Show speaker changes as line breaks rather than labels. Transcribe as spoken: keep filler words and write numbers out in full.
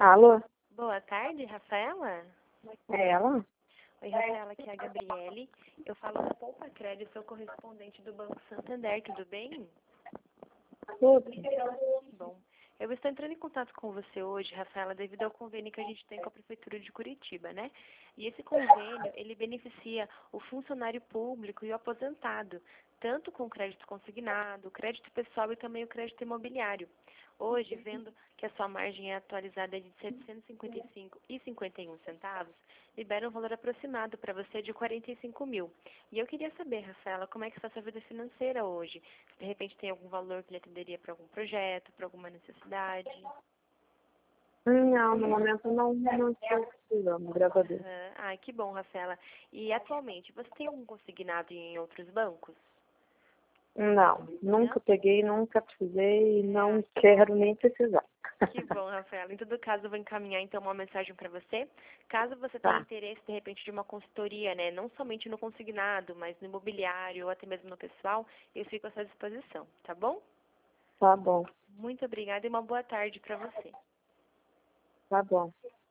Alô?
Boa tarde, Rafaela.
É ela?
Oi, Rafaela, aqui é a Gabriele. Eu falo da Poupa Crédito, sou correspondente do Banco Santander, tudo bem?
Tudo.
Bom, eu estou entrando em contato com você hoje, Rafaela, devido ao convênio que a gente tem com a Prefeitura de Curitiba, né? E esse convênio, ele beneficia o funcionário público e o aposentado, tanto com crédito consignado, crédito pessoal e também o crédito imobiliário. Hoje, vendo que a sua margem é atualizada de setecentos e cinquenta e cinco reais e cinquenta e um centavos, libera um valor aproximado para você de quarenta e cinco mil. E eu queria saber, Rafaela, como é que está a sua vida financeira hoje? Se de repente tem algum valor que lhe atenderia para algum projeto, para alguma necessidade?
Não, no momento não, não estou precisando, graças a Deus.
Aham. Ai, que bom, Rafaela. E atualmente, você tem algum consignado em outros bancos?
Não, nunca
Não?
peguei, nunca precisei e não
Ah,
quero nem precisar.
que bom, Rafaela. Em todo caso, eu vou encaminhar então uma mensagem para você. Caso você tenha
Tá,
interesse, de repente, de uma consultoria, né? Não somente no consignado, mas no imobiliário ou até mesmo no pessoal, eu fico à sua disposição, tá bom?
tá bom,
Muito obrigada e uma boa tarde para você.
tá bom.